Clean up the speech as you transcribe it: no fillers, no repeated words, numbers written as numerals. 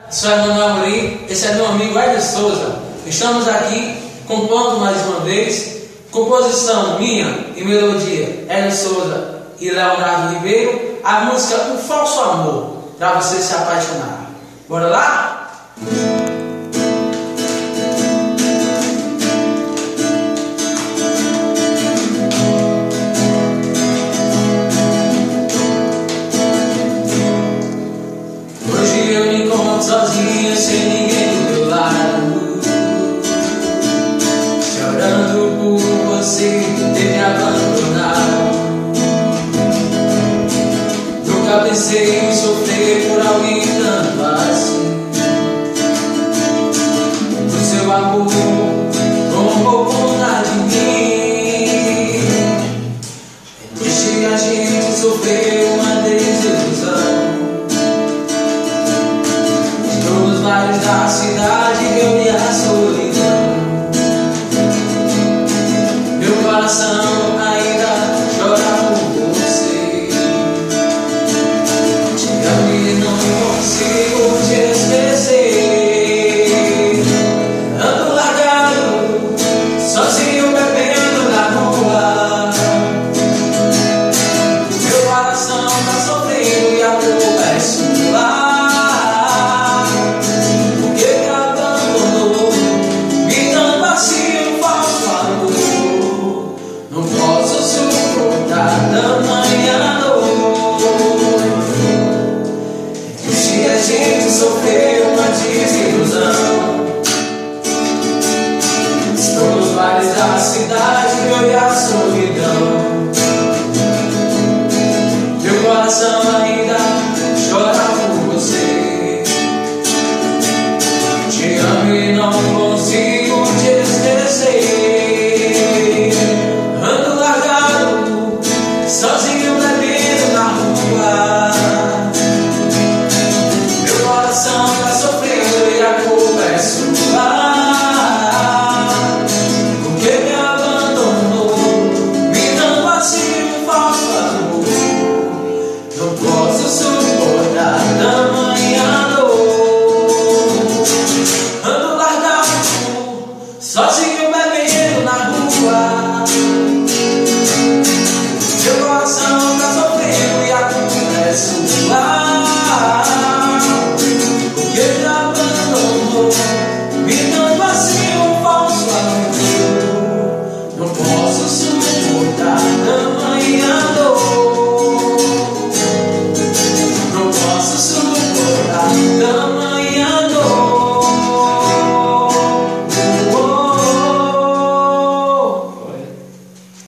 Sou Emanuel Amorim, esse é meu amigo Ederson Souza. Estamos aqui compondo mais uma vez. Composição minha e melodia Ederson Souza e Leonardo Ribeiro. A música Um Falso Amor, para você se apaixonar. Bora lá? Hoje eu me encontro sozinho, sem ninguém do meu lado, chorando por você ter me abandonado. Nunca pensei em sofrer por alguém tanto assim. O seu amor tomou conta de mim. É triste a gente sofrer uma desilusão. Nos bares da cidade eu vi a solidão. Meu coração ainda chora por você. Te amo e não consigo te esquecer. Ando largado, sozinho bebendo na rua. Meu coração tá sofrendo e a culpa é sua. Não posso suportar tamanha dor. É triste a gente sofrer uma desilusão. Estou nos bares da cidade.